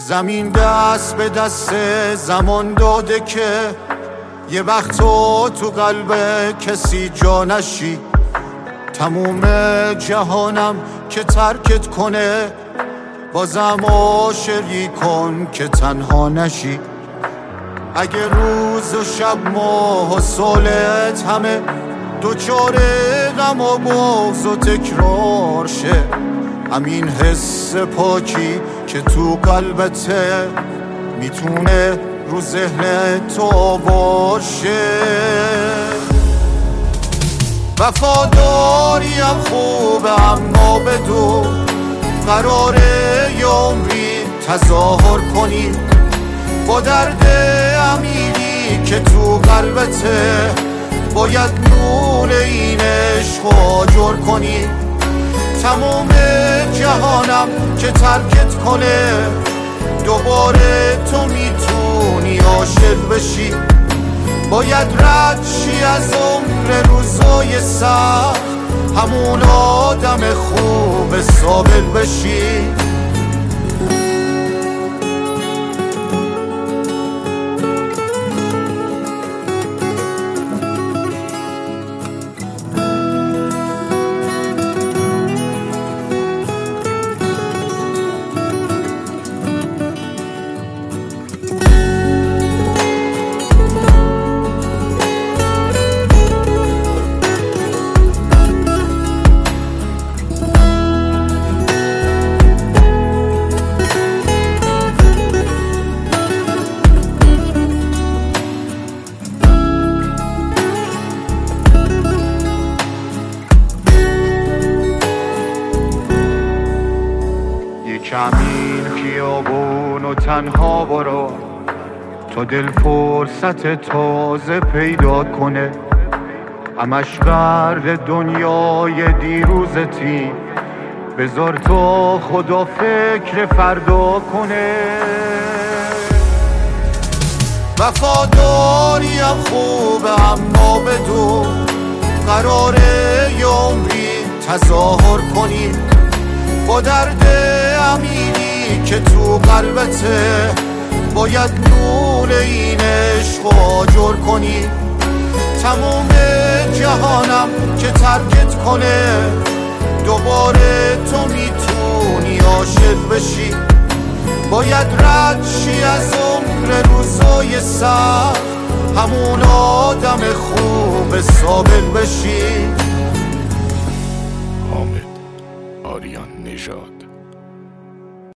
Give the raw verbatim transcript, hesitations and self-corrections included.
زمین دست به دست زمان داده که یه وقت تو تو قلب کسی جا نشی. تموم جهانم که ترکت کنه، بازم عاشقی کن که تنها نشی. اگه روز و شب ماه و سالت همه دوچار غم و بغض و تکرار شه، همین حس پاکی که تو قلبته میتونه رو ذهن تو باشه. وفاداریم خوبه اما بدو قراره یه عمری تظاهر کنی با درد عمیقی که تو قلبته. باید نور این عشق آجر کنی. تمام جهانم که ترکت کنه، دوباره تو میتونی عاشق بشی. باید رد شی از عمر روزای سخت، همون آدم خوب صابر بشی. کمین خیابون و تنها برو تا دل فرصت تازه پیدا کنه. همش غرق دنیای دیروزتی، بذار تو خدا فکر فردا کنه. وفاداریم خوبه اما بدو قراره یه عمری تظاهر کنی با درد عمیقی که تو قلبته. باید نور این عشق آجر کنی. تموم جهانم که ترکت کنه، دوباره تو میتونی عاشق بشی. باید رد شی از عمر روزای سخت، همون آدم خوب صابر بشی. حامد آریان نژاد.